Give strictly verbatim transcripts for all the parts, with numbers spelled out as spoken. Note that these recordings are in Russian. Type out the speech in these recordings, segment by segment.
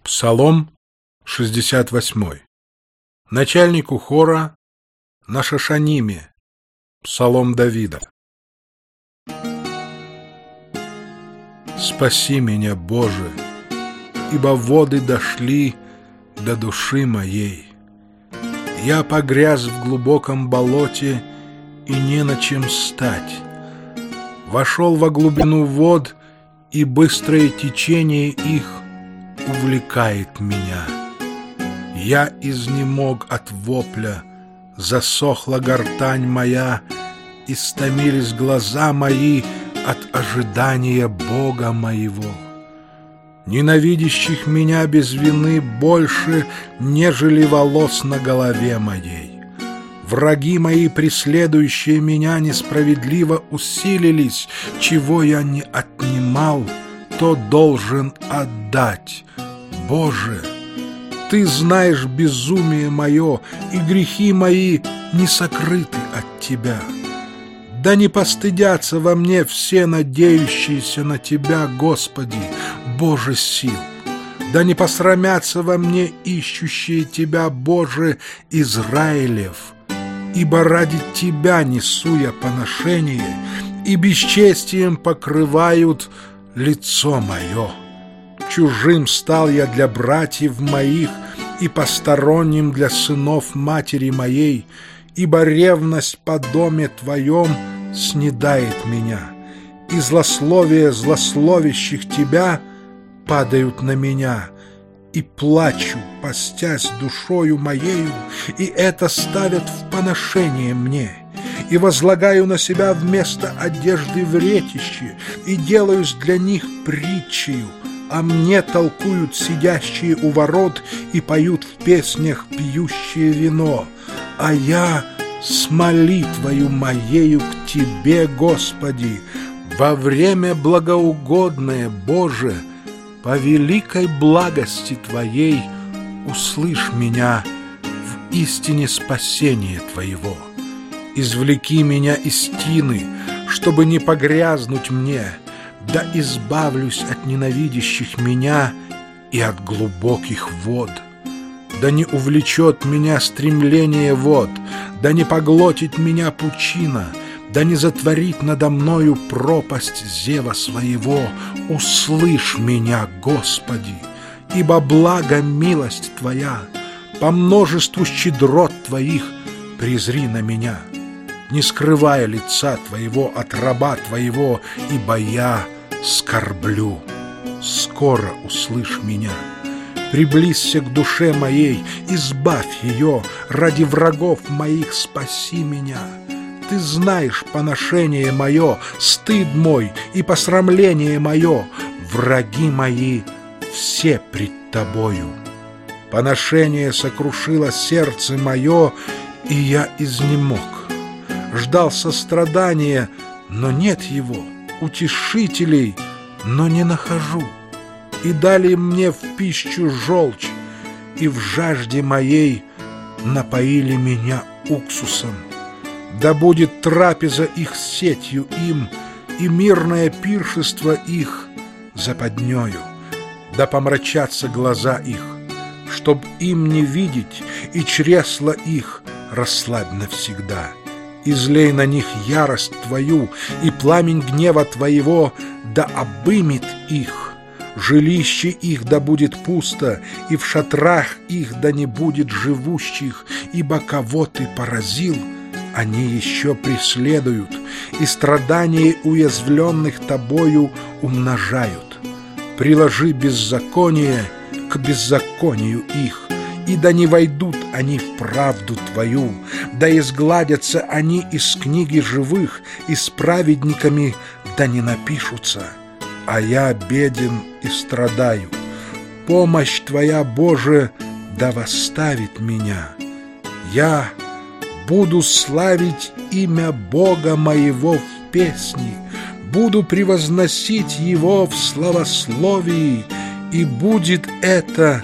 Псалом шестьдесят восемь. Начальнику хора на Шашаниме. Псалом Давида. Спаси меня, Боже, ибо воды дошли до души моей. Я погряз в глубоком болоте, и не на чем стать. Вошел во глубину вод, и быстрое течение их увлекает меня. Я изнемог от вопля, засохла гортань моя, истомились глаза мои от ожидания Бога моего. Ненавидящих меня без вины больше, нежели волос на голове моей. Враги мои, преследующие меня несправедливо, усилились, чего я не отнимал, то должен отдать. Боже, Ты знаешь безумие мое, и грехи мои не сокрыты от Тебя. Да не постыдятся во мне все надеющиеся на Тебя, Господи, Боже сил. Да не посрамятся во мне ищущие Тебя, Боже, Израилев. Ибо ради Тебя несу я поношение, и бесчестием покрывают лицо мое. Чужим стал я для братьев моих и посторонним для сынов матери моей, ибо ревность по доме Твоем снедает меня, и злословие злословящих Тебя падают на меня. И плачу, постясь душою моею, и это ставят в поношение мне. И возлагаю на себя вместо одежды вретище, и делаюсь для них притчею, а мне толкуют сидящие у ворот и поют в песнях пьющее вино. А я с молитвою моею к Тебе, Господи, во время благоугодное, Боже, по великой благости Твоей услышь меня в истине спасения Твоего. Извлеки меня из тины, чтобы не погрязнуть мне, да избавлюсь от ненавидящих меня и от глубоких вод. Да не увлечет меня стремление вод, да не поглотит меня пучина, да не затворит надо мною пропасть зева своего. Услышь меня, Господи, ибо благо милость Твоя, по множеству щедрот Твоих презри на меня. Не скрывая лица Твоего от раба Твоего, ибо я скорблю. Скоро услышь меня. Приблизься к душе моей, избавь ее, ради врагов моих спаси меня. Ты знаешь поношение мое, стыд мой и посрамление мое, враги мои все пред Тобою. Поношение сокрушило сердце мое, и я изнемог. Ждал сострадания, но нет его, утешителей, но не нахожу. И дали мне в пищу желчь, и в жажде моей напоили меня уксусом. Да будет трапеза их сетью им, и мирное пиршество их западнею. Да помрачатся глаза их, чтоб им не видеть, и чресла их расслабь навсегда. Излей на них ярость Твою, и пламень гнева Твоего да обымет их. Жилище их да будет пусто, и в шатрах их да не будет живущих, ибо кого Ты поразил, они еще преследуют, и страдания уязвленных Тобою умножают. Приложи беззаконие к беззаконию их, и да не войдут они в правду Твою, да изгладятся они из книги живых, и с праведниками да не напишутся. А я беден и страдаю. Помощь Твоя, Боже, да восставит меня. Я буду славить имя Бога моего в песне, буду превозносить Его в славословии, и будет это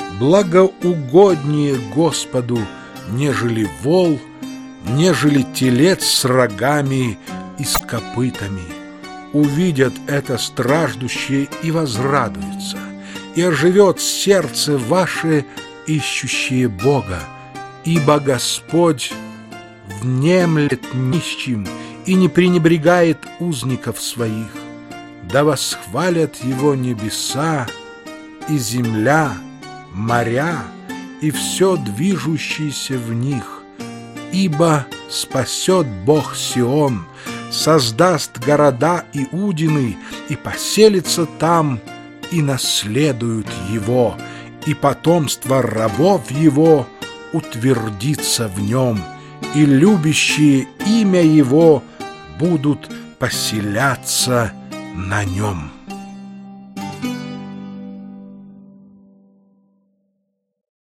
благоугоднее Господу, нежели вол, нежели телец с рогами и с копытами. Увидят это страждущие и возрадуются, и оживет сердце ваше, ищущее Бога, ибо Господь внемлет нищим и не пренебрегает узников своих. Да восхвалят Его небеса и земля, моря и все движущееся в них, ибо спасет Бог Сион, создаст города Иудины и поселится там, и наследуют его, и потомство рабов его утвердится в нем, и любящие имя его будут поселяться на нем.